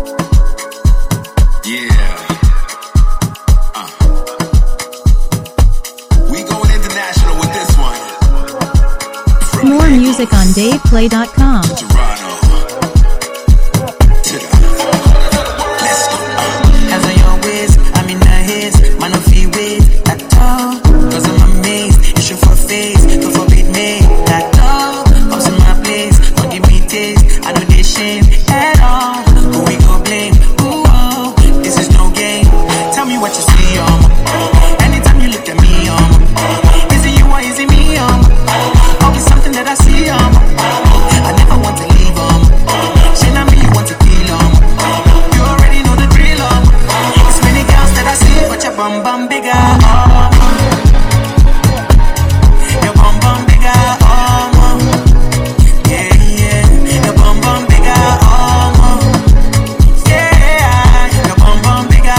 Yeah. We going international with this one. From More music on DavePlay.com. Toronto. Let's go. As I always, I'm in the haze. Man, don't feel wait at all. Cause I'm amazed. Issue for face. Don't forbid me at all. Ups in my place. Don't give me taste. I know they shame at all. Who we go blame? Ooh, oh. This is no game. Tell me what you see, anytime you look at me, is it you or is it me, always something that I see, I never want to leave, she not me, you want to kill, you already know the drill, it's many girls that I see, but your bum bum bigger, your bum bum bigger, yeah, yeah, your bum bum bigger, yeah, your bum bum bigger,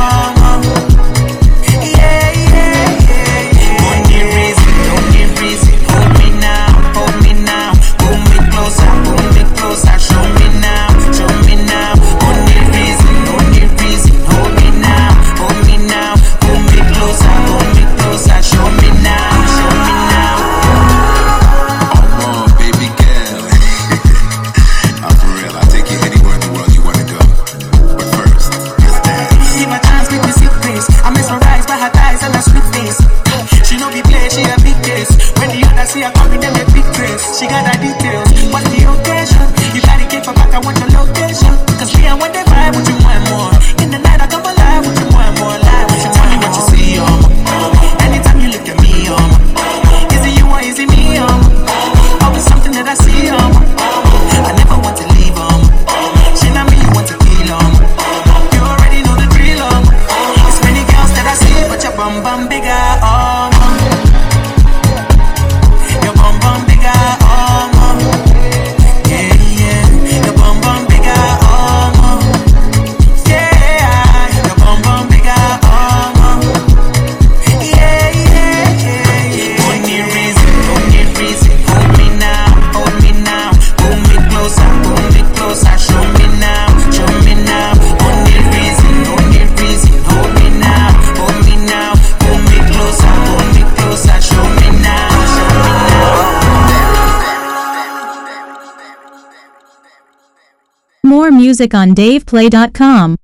yeah, yeah, yeah. Don't need reason, hold me now, pull me closer, show me now. Don't need reason, hold me now, pull me closer, show me now. Oh, baby girl. I'm for real. I'll take you anywhere in the world you wanna go. But first, let's dance. Give a chance, make me see grace. I'm mesmerized by her thighs and her sweet face. She know be play, she a big case. When the others see her coming, them a big grace. She got her details. What's the occasion? You gotta get for back, I want your location. Cause me, I want that vibe with you more and more. In the night, I come alive with you more and more. Live with you. Tell me what you see, anytime you look at me, is it you or is it me, always something that I see, I never want to leave, she not me, you want to kill, you already know the drill, it's many girls that I see, but your bum bum bigger, your bum bum bigger, yeah, yeah, your bum bum bigger, yeah, your bum bum bigger, yeah, yeah, yeah. Don't need reason, hold me now, pull me closer, show me now. Don't need reason, hold me now, pull me closer, show me now. More music on DavePlay.com.